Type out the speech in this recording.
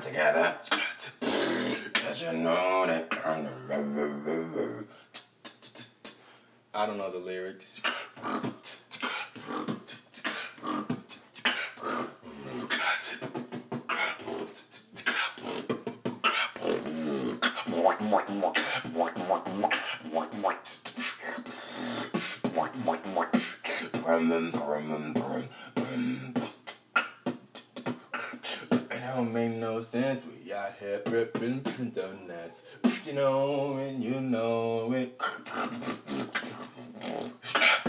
together. Cause you know that. I don't know the lyrics. It don't make no sense. We out here ripping donuts. You know it, you know it.